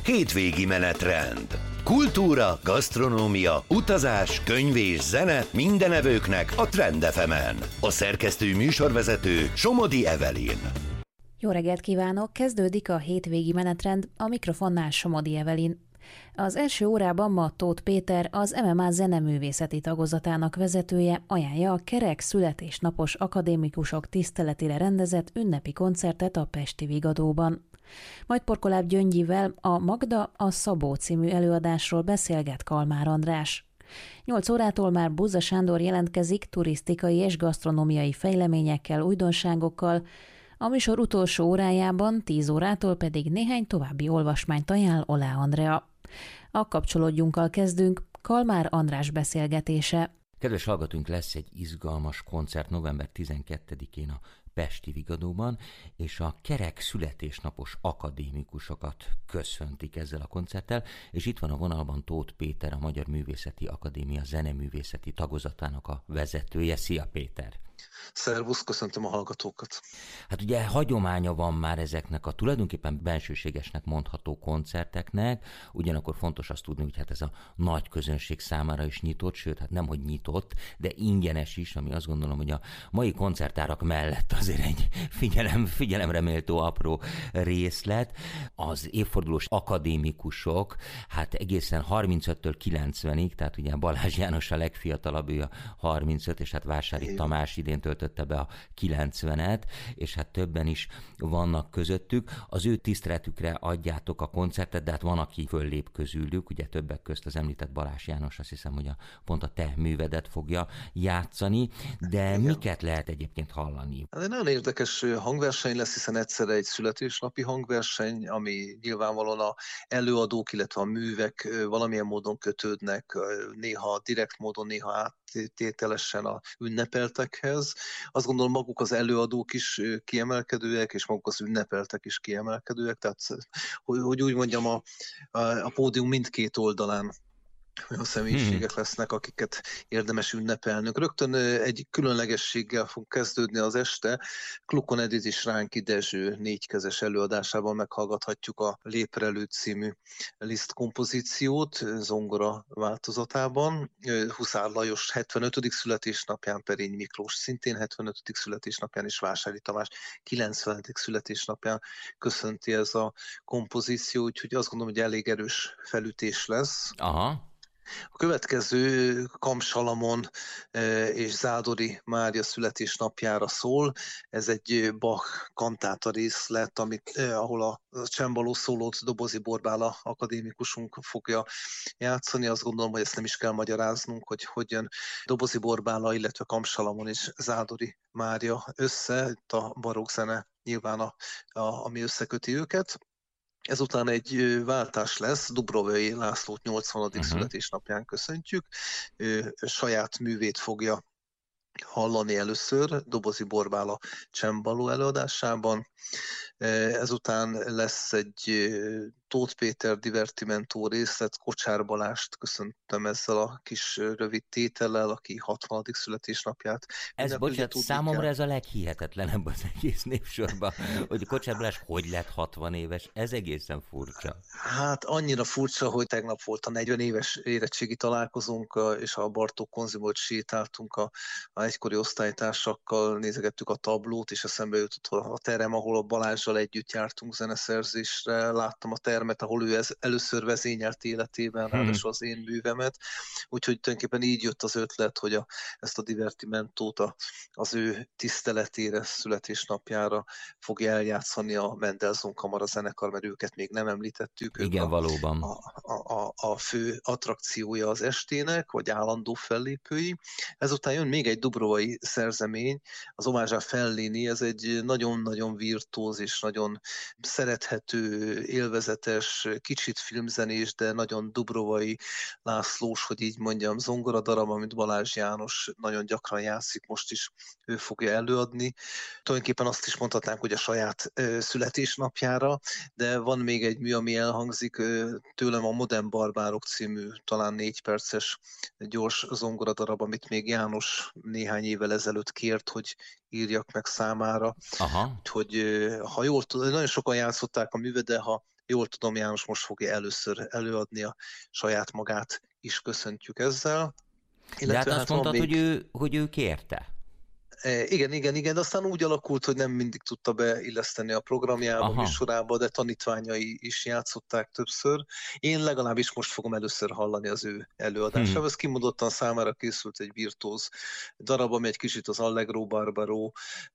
Hétvégi menetrend. Kultúra, gasztronómia, utazás, könyv és zene minden evőknek a Trend FM-en. A szerkesztő műsorvezető Somodi Evelyn. Jó reggelt kívánok! Kezdődik a hétvégi menetrend, a mikrofonnál Somodi Evelyn. Az első órában ma Tóth Péter, az MMA zeneművészeti tagozatának vezetője ajánlja a kerek születésnapos akadémikusok tiszteletére rendezett ünnepi koncertet a pesti Vigadóban. Majd Porkoláb Gyöngyivel a Magda a Szabó című előadásról beszélget Kalmár András. 8 órától már Buzza Sándor jelentkezik turisztikai és gasztronómiai fejleményekkel, újdonságokkal, a műsor utolsó órájában 10 órától pedig néhány további olvasmányt ajánl Olá Andrea. A Kapcsolódjunkkal kezdünk, Kalmár András beszélgetése. Kedves hallgatóink, lesz egy izgalmas koncert november 12-én a pesti Vigadóban, és a kerek születésnapos akadémikusokat köszöntik ezzel a koncerttel, és itt van a vonalban Tóth Péter, a Magyar Művészeti Akadémia zeneművészeti tagozatának a vezetője. Szia, Péter! Szervusz, köszöntöm a hallgatókat! Hát ugye hagyománya van már ezeknek a tulajdonképpen bensőségesnek mondható koncerteknek, ugyanakkor fontos azt tudni, hogy hát ez a nagy közönség számára is nyitott, sőt, hát nemhogy nyitott, de ingyenes is, ami azt gondolom, hogy a mai koncertárak mellett azért egy figyelemre méltó apró részlet. Az évfordulós akadémikusok, hát egészen 35-től 90-ig, tehát ugye Balázs János a legfiatalabb, ő a 35, és hát Vásárhelyi Tamás idén töltötte be a 90-et, és hát többen is vannak közöttük. Az ő tiszteletükre adjátok a koncertet, de hát van, aki föllép közülük, ugye többek közt az említett Balázs János, azt hiszem, hogy pont a te művedet fogja játszani, de igen. Miket lehet egyébként hallani? Ez egy nagyon érdekes hangverseny lesz, hiszen egyszerre egy születésnapi hangverseny, ami nyilvánvalóan a előadók, illetve a művek valamilyen módon kötődnek, néha direkt módon, néha áttételesen a ünnepeltekhez. Azt gondolom, maguk az előadók is kiemelkedőek, és maguk az ünnepeltek is kiemelkedőek, tehát hogy úgy mondjam, a pódium mindkét oldalán olyan személyiségek lesznek, akiket érdemes ünnepelnünk. Rögtön egy különlegességgel fog kezdődni az este. Klukon Edith és Ránki Dezső négykezes előadásában meghallgathatjuk a Léprelő című Liszt kompozíciót zongora változatában. Huszár Lajos 75. születésnapján, Perény Miklós szintén 75. születésnapján, és Vásárhelyi Tamás 90. születésnapján köszönti ez a kompozíció, úgyhogy azt gondolom, hogy elég erős felütés lesz. Aha. A következő Kam Salamon és Zádori Mária születésnapjára szól. Ez egy Bach kantáta részlet, ahol a csembaló szólót Dobozi Borbála akadémikusunk fogja játszani. Azt gondolom, hogy ezt nem is kell magyaráznunk, hogy hogyan Dobozi Borbála, illetve Kam Salamon és Zádori Mária össze. Itt a barokk zene nyilván ami összeköti őket. Ezután egy váltás lesz, Dubrovai Lászlót 80. születésnapján köszöntjük. Ő saját művét fogja hallani először Dobozi Borbála csembaló előadásában. Ezután lesz egy Tóth Péter divertimentó részlet, Kocsár Balást köszöntöm ezzel a kis rövid tétellel, aki 60. születésnapját. Ez, bocsánat, számomra ez a leghihetetlenebb az egész névsorban, hogy Kocsár Balázs hogy lett 60 éves, ez egészen furcsa. Hát annyira furcsa, hogy tegnap volt a 40 éves érettségi találkozónk, és a Bartók Konzimból sétáltunk a egykori osztálytársakkal, nézegettük a tablót, és eszembe jutott a terem, ahol a Balázsral együtt jártunk zeneszerzésre, láttam a termet, ahol ő először vezényelt életében, ráadásul az én művemet, úgyhogy tulajdonképpen így jött az ötlet, hogy ezt a divertimentót az ő tiszteletére, születésnapjára fogja eljátszani a Mendelssohn Kamara zenekar, mert őket még nem említettük. Igen, valóban. A fő attrakciója az estének, vagy állandó fellépői. Ezután jön még egy dubrovai szerzemény, az Omázsá Fellini, ez egy nagyon-nagyon virtuóz és nagyon szerethető, élvezetes, kicsit filmzenés, de nagyon dubrovai Lászlós, hogy így mondjam, zongoradarab, amit Balázs János nagyon gyakran játszik, most is ő fogja előadni. Tulajdonképpen azt is mondhatnánk, hogy a saját születésnapjára, de van még egy mű, ami elhangzik tőlem, a Modern Barbárok című, talán 4 perces gyors zongoradarab, amit még János néhány évvel ezelőtt kért, hogy írjak meg számára. Aha. Hogy ha jól tudom, nagyon sokan játszották a művet, de ha jól tudom, János most fogja először előadni a saját magát is, köszöntjük ezzel. De hát Illetve azt van mondtad, még... hogy ő kérte. Igen, de aztán úgy alakult, hogy nem mindig tudta beilleszteni a programjába, Aha. műsorába, de tanítványai is játszották többször. Én legalábbis most fogom először hallani az ő előadását. Ez kimondottan számára készült egy virtuóz darab, ami egy kicsit az Allegro Barbaro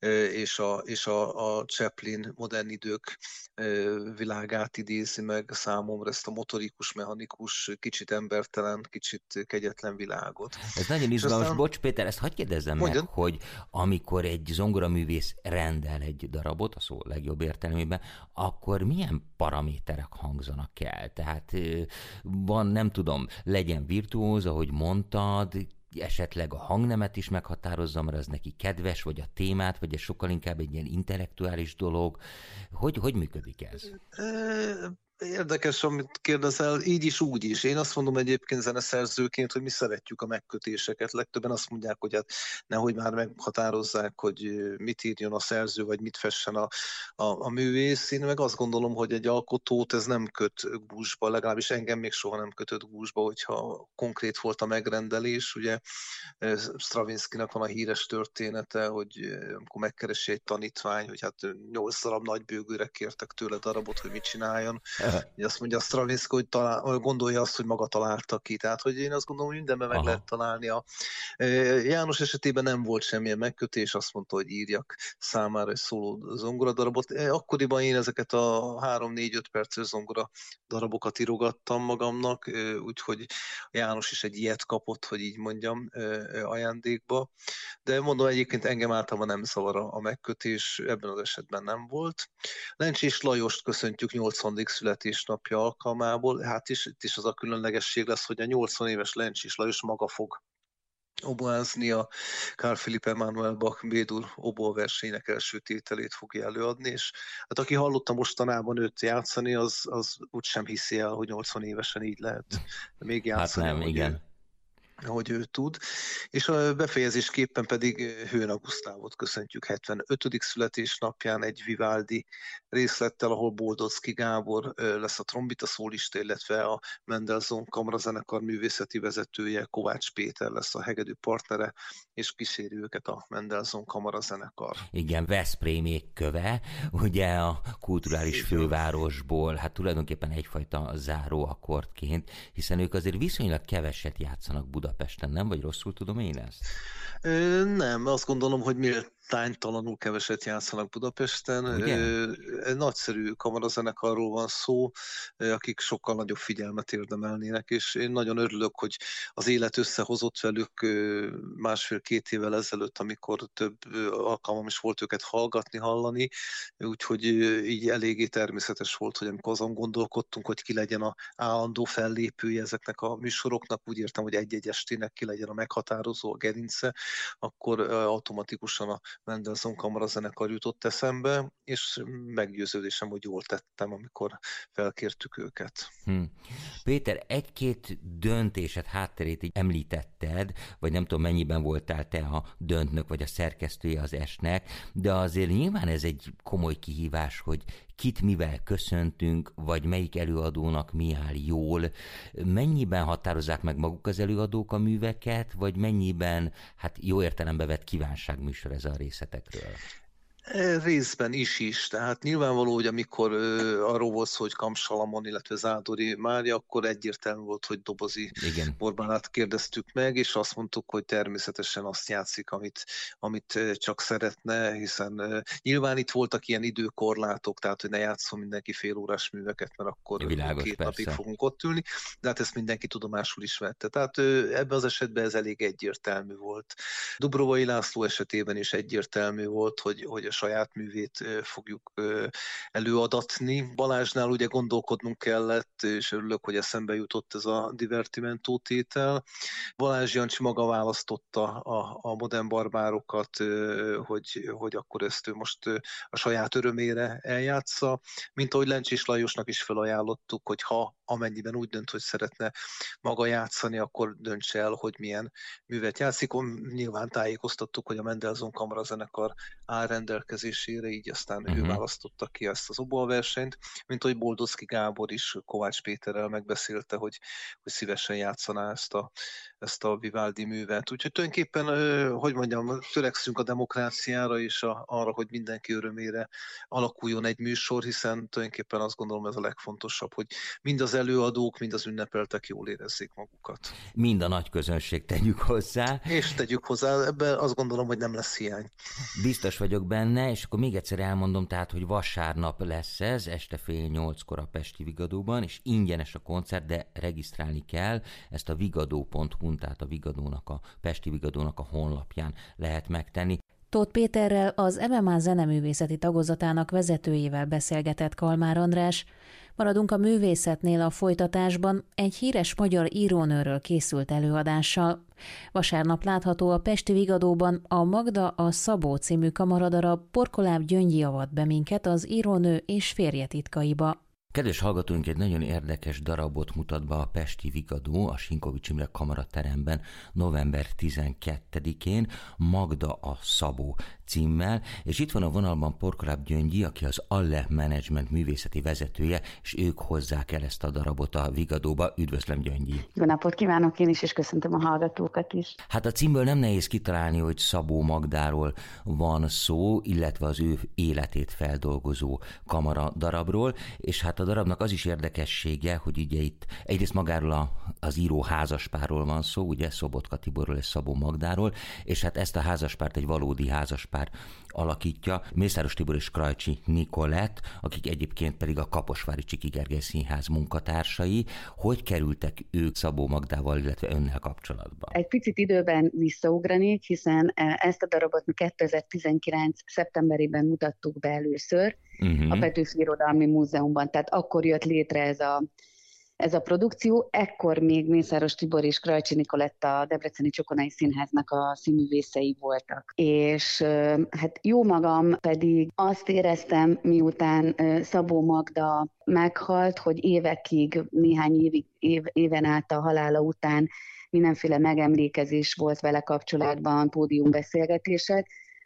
és a Chaplin modern idők világát idézi meg számomra, ezt a motorikus, mechanikus, kicsit embertelen, kicsit kegyetlen világot. Ez nagyon izgalmas. Bocs, Péter, ezt hadd kérdezzem meg, hogy amikor egy zongoraművész rendel egy darabot, a szó legjobb értelmében, akkor milyen paraméterek hangzanak el? Tehát van, nem tudom, legyen virtuóz, ahogy mondtad, esetleg a hangnemet is meghatározza, mert az neki kedves, vagy a témát, vagy ez sokkal inkább egy ilyen intellektuális dolog. Hogy működik ez? Érdekes, amit kérdezel, így is, úgy is. Én azt mondom egyébként zeneszerzőként, hogy mi szeretjük a megkötéseket. Legtöbben azt mondják, hogy hát nehogy már meghatározzák, hogy mit írjon a szerző, vagy mit fessen a művész. Én meg azt gondolom, hogy egy alkotót ez nem köt gúzsba, legalábbis engem még soha nem kötött gúzsba, hogyha konkrét volt a megrendelés. Ugye Stravinskynak van a híres története, hogy amikor megkeresi egy tanítvány, hogy hát 8 darab nagybőgőre kértek tőle darabot, hogy mit csináljon. Azt mondja a Stravinsky, hogy gondolja azt, hogy maga találta ki. Tehát, hogy én azt gondolom, hogy mindenben meg lehet találni. János esetében nem volt semmilyen megkötés, azt mondta, hogy írjak számára egy szóló zongoradarabot. Akkoriban én ezeket a 3-4-5 perces zongora darabokat írogattam magamnak, úgyhogy János is egy ilyet kapott, hogy így mondjam, ajándékba. De mondom, egyébként engem általában nem zavar a megkötés, ebben az esetben nem volt. Lencsés Lajost köszöntjük 80. születésnapja alkalmából. Hát itt is az a különlegesség lesz, hogy a 80 éves Lencsés Lajos maga fog oboázni, a Carl Philipp Emanuel Bach B-dur oboaversenynek első tételét fogja előadni, és hát aki hallotta mostanában őt játszani, az úgysem hiszi el, hogy 80 évesen így lehet még játszani. Hát nem, igen. Ahogy ő tud. És a befejezésképpen pedig Hőna Gusztávot köszöntjük 75. születésnapján egy Vivaldi részlettel, ahol Boldocki Gábor lesz a trombita szólista, illetve a Mendelssohn Kamarazenekar művészeti vezetője, Kovács Péter lesz a hegedű partnere, és kíséri őket a Mendelssohn Kamarazenekar. Igen, Veszprémék köve, ugye a kulturális fővárosból, hát tulajdonképpen egyfajta záróakkordként, hiszen ők azért viszonylag keveset játszanak Budapesten, nem? Vagy rosszul tudom én ezt? Nem, azt gondolom, hogy méltánytalanul keveset játszanak Budapesten. Nagyszerű kamarazenekarról van szó, akik sokkal nagyobb figyelmet érdemelnének, és én nagyon örülök, hogy az élet összehozott velük 1,5-2 évvel ezelőtt, amikor több alkalmam is volt őket hallani, úgyhogy így eléggé természetes volt, hogy amikor azon gondolkodtunk, hogy ki legyen a állandó fellépője ezeknek a műsoroknak, úgy értem, hogy egy-egy estének ki legyen a meghatározó, a gerince, akkor automatikusan a Mendelssohn Kamarazenekar jutott eszembe, és meggyőződésem, hogy jól tettem, amikor felkértük őket. Péter, egy-két döntésed hátterét így említetted, vagy nem tudom mennyiben voltál te a döntnök, vagy a szerkesztője az esnek, de azért nyilván ez egy komoly kihívás, hogy kit mivel köszöntünk, vagy melyik előadónak mi áll jól. Mennyiben határozzák meg maguk az előadók a műveket, vagy mennyiben, hát jó értelembe vett kívánságműsor ez a részletekről? Részben is. Tehát nyilvánvaló, hogy amikor arról volt szó, hogy Kamp Salamon, illetve Zádori Mária, akkor egyértelmű volt, hogy Dobozi Borbálát kérdeztük meg, és azt mondtuk, hogy természetesen azt játszik, amit csak szeretne, hiszen nyilván itt voltak ilyen időkorlátok, tehát hogy ne játszom mindenki félórás műveket, mert akkor világos, 2 persze. napig fogunk ott ülni, de hát ezt mindenki tudomásul is vette. Tehát ebben az esetben ez elég egyértelmű volt. Dubrovai László esetében is egyértelmű volt, hogy a saját művét fogjuk előadatni. Balázsnál ugye gondolkodnunk kellett, és örülök, hogy eszembe jutott ez a divertimento tétel. Balázs Jancsi maga választotta a modern barbárokat, hogy akkor ezt ő most a saját örömére eljátsza, mint ahogy Lencsés Lajosnak is felajánlottuk, hogy ha amennyiben úgy dönt, hogy szeretne maga játszani, akkor döntse el, hogy milyen művet játszik. Nyilván tájékoztattuk, hogy a Mendelssohn Kamarazenekar áll rendelkezésére, így aztán ő választotta ki ezt az oboaversenyt, mint hogy Boldocki Gábor is Kovács Péterrel megbeszélte, hogy szívesen játszaná ezt a Vivaldi művet. Úgyhogy tulajdonképpen, hogy mondjam, törekszünk a demokráciára és arra, hogy mindenki örömére alakuljon egy műsor, hiszen tulajdonképpen azt gondolom ez a legfontosabb, hogy mind az előadók, mind az ünnepeltek jól érezzék magukat. Mind a nagy közönség tegyük hozzá. És tegyük hozzá, ebben azt gondolom, hogy nem lesz hiány. Biztos vagyok benne, és akkor még egyszer elmondom, tehát, hogy vasárnap lesz ez, este 7:30 a Pesti Vigadóban, és ingyenes a koncert, de regisztrálni kell, ezt a vigadó.hu, tehát a Vigadónak, a Pesti Vigadónak a honlapján lehet megtenni. Tóth Péterrel, az MMA zeneművészeti tagozatának vezetőjével beszélgetett Kalmár András. Maradunk a művészetnél a folytatásban, egy híres magyar írónőről készült előadással. Vasárnap látható a Pesti Vigadóban a Magda a Szabó című kamaradarab. Porkoláb Gyöngyi avat be minket az írónő és férje titkaiba. Kedves hallgatóink, egy nagyon érdekes darabot mutat be a Pesti Vigadó, a Sinkovics Imre Kamarateremben november 12-én, Magda a Szabó címmel, és itt van a vonalban Porkoláb Gyöngyi, aki az Alle Management művészeti vezetője, és ők hozzák el ezt a darabot a Vigadóba. Üdvözlöm, Gyöngyi! Jó napot kívánok én is, és köszöntöm a hallgatókat is. Hát a címből nem nehéz kitalálni, hogy Szabó Magdáról van szó, illetve az ő életét feldolgozó kamaradarabról, és hát a darabnak az is érdekessége, hogy ugye itt egyrészt magáról az író házaspárról van szó, ugye Szobotka Tiborról és Szabó Magdáról, és hát ezt a házaspárt egy valódi házaspár alakítja, Mészáros Tibor és Krajcsi Nikolett, akik egyébként pedig a Kaposvári Csiki Gergely Színház munkatársai. Hogy kerültek ők Szabó Magdával, illetve önnel kapcsolatba? Egy picit időben visszaugranék, hiszen ezt a darabot 2019. szeptemberében mutattuk be először a Petőfi Irodalmi Múzeumban, tehát akkor jött létre ez a produkció, ekkor még Mészáros Tibor és Krajcsi Nikolett a Debreceni Csokonai Színháznak a színművészei voltak. És hát jó magam pedig azt éreztem, miután Szabó Magda meghalt, hogy évekig, néhány éven át a halála után mindenféle megemlékezés volt vele kapcsolatban, pódiumbeszélgetések,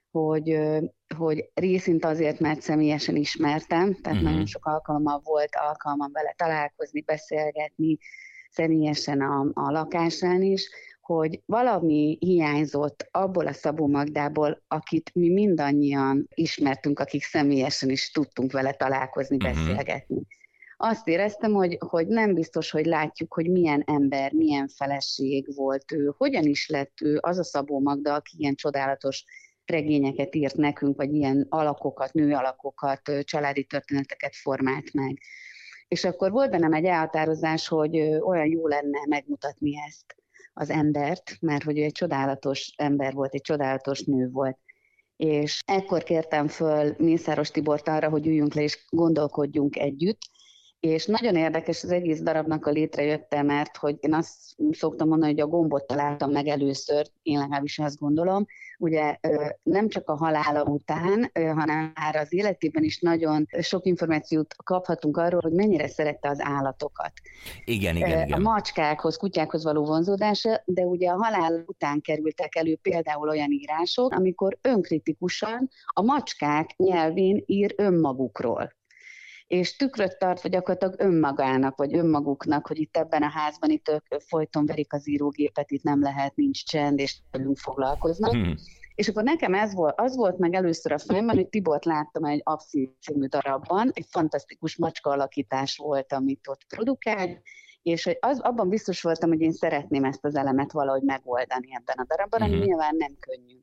hogy részint azért, mert személyesen ismertem, tehát nagyon sok alkalommal volt alkalmam vele találkozni, beszélgetni, személyesen a lakásán is, hogy valami hiányzott abból a Szabó Magdából, akit mi mindannyian ismertünk, akik személyesen is tudtunk vele találkozni, beszélgetni. Azt éreztem, hogy nem biztos, hogy látjuk, hogy milyen ember, milyen feleség volt ő, hogyan is lett ő az a Szabó Magda, aki ilyen csodálatos regényeket írt nekünk, vagy ilyen alakokat, nőalakokat, családi történeteket formált meg. És akkor volt bennem egy elhatározás, hogy olyan jó lenne megmutatni ezt az embert, mert hogy ő egy csodálatos ember volt, egy csodálatos nő volt. És ekkor kértem föl Mészáros Tibort arra, hogy üljünk le és gondolkodjunk együtt, és nagyon érdekes az egész darabnak a létrejötte, mert hogy én azt szoktam mondani, hogy a gombot találtam meg először, én legalábbis azt gondolom, ugye nem csak a halála után, hanem már az életében is nagyon sok információt kaphatunk arról, hogy mennyire szerette az állatokat. Igen. A macskákhoz, kutyákhoz való vonzódása, de ugye a halál után kerültek elő például olyan írások, amikor önkritikusan a macskák nyelvén ír önmagukról. És tükröt tartva gyakorlatilag önmagának, vagy önmaguknak, hogy itt ebben a házban itt ők folyton verik az írógépet, itt nem lehet, nincs csend, és velünk foglalkoznak. És akkor nekem az volt meg először a fejemben, hogy Tibort láttam egy Abszint című darabban, egy fantasztikus macska alakítás volt, amit ott produkál, és hogy abban biztos voltam, hogy én szeretném ezt az elemet valahogy megoldani ebben a darabban, ami nyilván nem könnyű.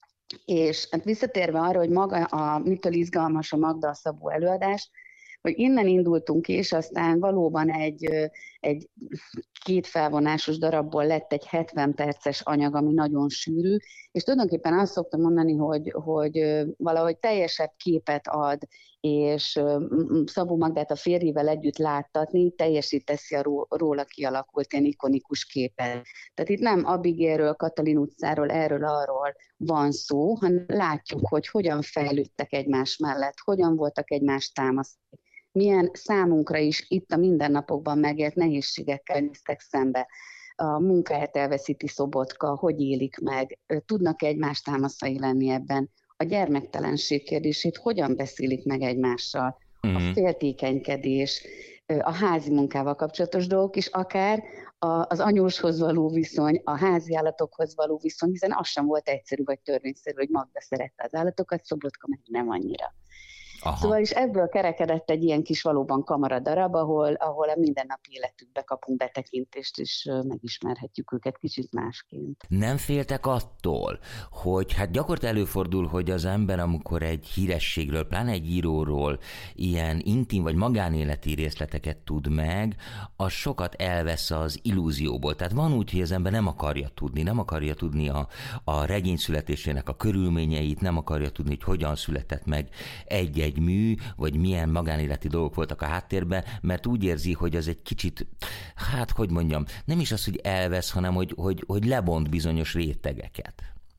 És hát visszatérve arra, hogy maga mitől izgalmas a Magda a Szabó előadás, hogy innen indultunk ki, és aztán valóban egy két felvonásos darabból lett egy 70 perces anyag, ami nagyon sűrű, és tulajdonképpen azt szoktam mondani, hogy valahogy teljesebb képet ad, és Szabó Magdát a férjével együtt láttatni, teljesíteszi a róla kialakult ilyen ikonikus képet. Tehát itt nem Abigailről, Katalin utcáról, erről-arról van szó, hanem látjuk, hogy hogyan fejlődtek egymás mellett, hogyan voltak egymás támaszték. milyen számunkra is itt a mindennapokban megélt nehézségekkel néztek szembe. A munkáját elveszíti Szobotka, hogy élik meg, tudnak egymást támaszai lenni ebben, a gyermektelenség kérdését hogyan beszélik meg egymással, a féltékenykedés, a házi munkával kapcsolatos dolgok is, akár az anyóshoz való viszony, a háziállatokhoz való viszony, hiszen az sem volt egyszerű vagy törvényszerű, hogy Magda szerette az állatokat, Szobotka meg nem annyira. Aha. Szóval is ebből kerekedett egy ilyen kis valóban kamaradarab, ahol a mindennapi életükbe kapunk betekintést, és megismerhetjük őket kicsit másként. Nem féltek attól, hogy hát gyakorlatilag előfordul, hogy az ember, amikor egy hírességről, pláne egy íróról ilyen intim vagy magánéleti részleteket tud meg, az sokat elvesz az illúzióból. Tehát van úgy, hogy az ember nem akarja tudni a regény születésének a körülményeit, nem akarja tudni, hogy hogyan született meg egy mű, vagy milyen magánéleti dolgok voltak a háttérben, mert úgy érzi, hogy az egy kicsit, hát hogy mondjam, nem is az, hogy elvesz, hanem hogy lebont bizonyos rétegeket.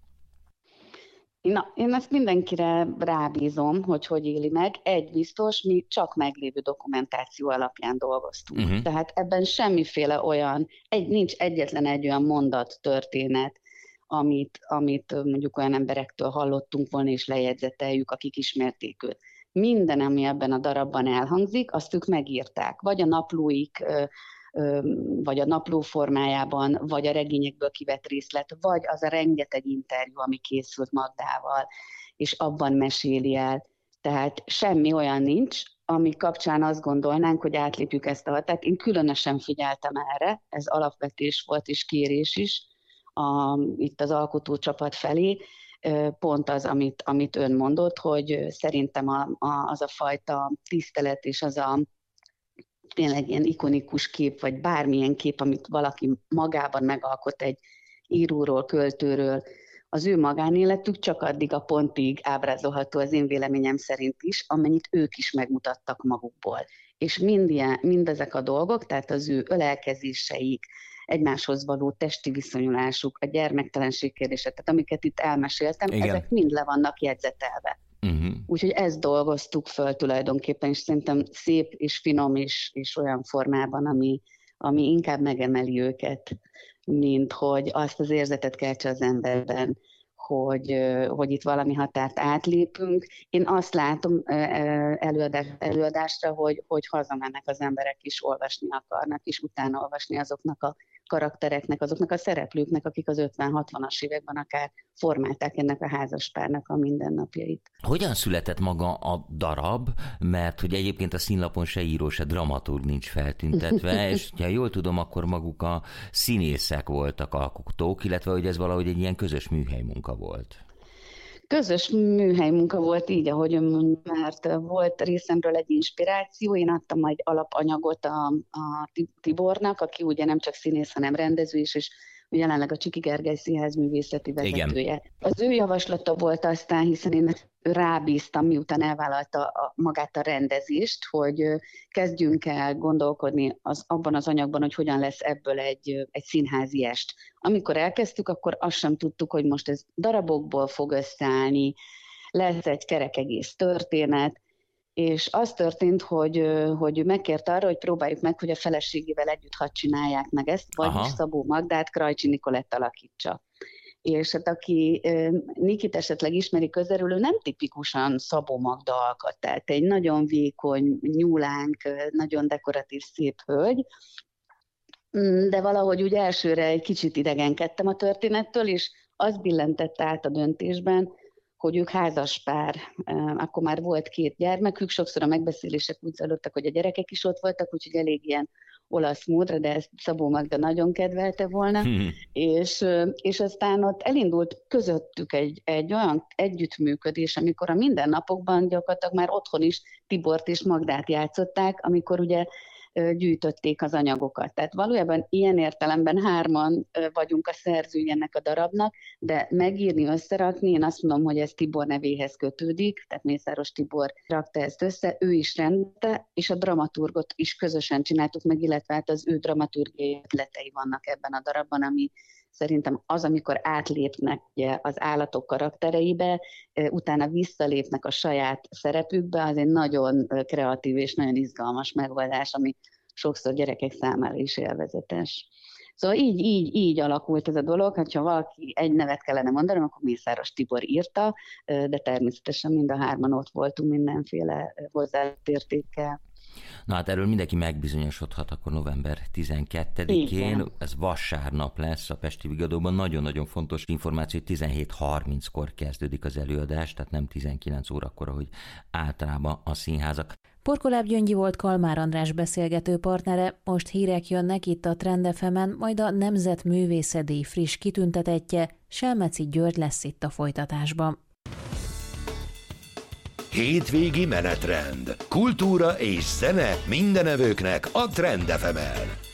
Na, én ezt mindenkire rábízom, hogy éli meg. Egy biztos, mi csak meglévő dokumentáció alapján dolgoztunk. Tehát ebben semmiféle olyan, nincs egyetlen egy olyan mondat, történet, amit mondjuk olyan emberektől hallottunk volna, és lejegyzeteljük, akik ismerték őt. Minden, ami ebben a darabban elhangzik, azt ők megírták, vagy a naplóik, vagy a napló formájában, vagy a regényekből kivett részlet, vagy az a rengeteg interjú, ami készült Magdával, és abban meséli el. Tehát semmi olyan nincs, ami kapcsán azt gondolnánk, hogy átlépjük ezt a határt. Én különösen figyeltem erre, ez alapvetés volt és kérés is itt az alkotócsapat felé, pont az, amit ön mondott, hogy szerintem az a fajta tisztelet és az a tényleg ilyen ikonikus kép, vagy bármilyen kép, amit valaki magában megalkot egy íróról, költőről, az ő magánéletük csak addig a pontig ábrázolható az én véleményem szerint is, amennyit ők is megmutattak magukból. És mindezek a dolgok, tehát az ő ölelkezéseik, egymáshoz való testi viszonyulásuk, a gyermektelenség kérdése, tehát amiket itt elmeséltem, igen, ezek mind le vannak jegyzetelve. Úgyhogy ezt dolgoztuk föl tulajdonképpen, és szerintem szép és finom és olyan formában, ami inkább megemeli őket, mint hogy azt az érzetet keltse az emberben, hogy itt valami határt átlépünk. Én azt látom előadásra, hogy hazamennek az emberek is, olvasni akarnak, és utána olvasni azoknak a karaktereknek, azoknak a szereplőknek, akik az 50-60-as években akár formálták ennek a házaspárnak a mindennapjait. Hogyan született maga a darab? Mert hogy egyébként a színlapon se író, se dramaturg nincs feltüntetve, és ha jól tudom, akkor maguk a színészek voltak alkotók, illetve hogy ez valahogy egy ilyen közös műhelymunka volt. Közös műhelymunka volt így, ahogy ön mondja, mert volt részemről egy inspiráció, én adtam egy alapanyagot a Tibornak, aki ugye nem csak színész, hanem rendező is, és jelenleg a Csiki Gergely Színház művészeti vezetője. Igen. Az ő javaslata volt aztán, hiszen én rábíztam, miután elvállalta magát a rendezést, hogy kezdjünk el gondolkodni abban az anyagban, hogy hogyan lesz ebből egy színházi est. Amikor elkezdtük, akkor azt sem tudtuk, hogy most ez darabokból fog összeállni, lesz egy kerek egész történet, és az történt, hogy megkért arra, hogy próbáljuk meg, hogy a feleségével együtt hadd csinálják meg ezt, vagyis Szabó Magdát Krajcsi Nikolett alakítsa. És hát aki Nikit esetleg ismeri közelről, ő nem tipikusan Szabó Magda alkat, tehát egy nagyon vékony, nyúlánk, nagyon dekoratív, szép hölgy, de valahogy úgy elsőre egy kicsit idegenkedtem a történettől, és az billentett át a döntésben, hogy ők házaspár, akkor már volt 2 gyermekük, sokszor a megbeszélések úgy zajlottak, hogy a gyerekek is ott voltak, úgyhogy elég ilyen olasz módra, de ezt Szabó Magda nagyon kedvelte volna, és aztán ott elindult közöttük egy olyan együttműködés, amikor a mindennapokban gyakorlatilag már otthon is Tibort és Magdát játszották, amikor ugye gyűjtötték az anyagokat. Tehát valójában ilyen értelemben 3-an vagyunk a szerzői ennek a darabnak, de megírni, összerakni, én azt mondom, hogy ez Tibor nevéhez kötődik, tehát Mészáros Tibor rakta ezt össze, ő is rendte, és a dramaturgot is közösen csináltuk meg, illetve hát az ő dramaturgiai ötletei vannak ebben a darabban, ami szerintem az, amikor átlépnek ugye, az állatok karaktereibe, utána visszalépnek a saját szerepükbe, az egy nagyon kreatív és nagyon izgalmas megoldás, ami sokszor gyerekek számára is élvezetes. Szóval így alakult ez a dolog, hogyha valaki egy nevet kellene mondanom, akkor Mészáros Tibor írta, de természetesen mind a hárman ott voltunk mindenféle hozzáértékkel. Na hát erről mindenki megbizonyosodhat akkor november 12-én, ez vasárnap lesz a Pesti Vigadóban. Nagyon-nagyon fontos információ, hogy 17:30-kor kezdődik az előadás, tehát nem 19 órakor, ahogy általában a színházak. Porkoláb Gyöngyi volt Kalmár András beszélgető partnere, most hírek jönnek itt a Trend FM-en, majd a Nemzetművészetdíj friss kitüntetettje, Selmeci György lesz itt a folytatásban. Hétvégi menetrend. Kultúra és zene mindenevőknek a Trend FM-en.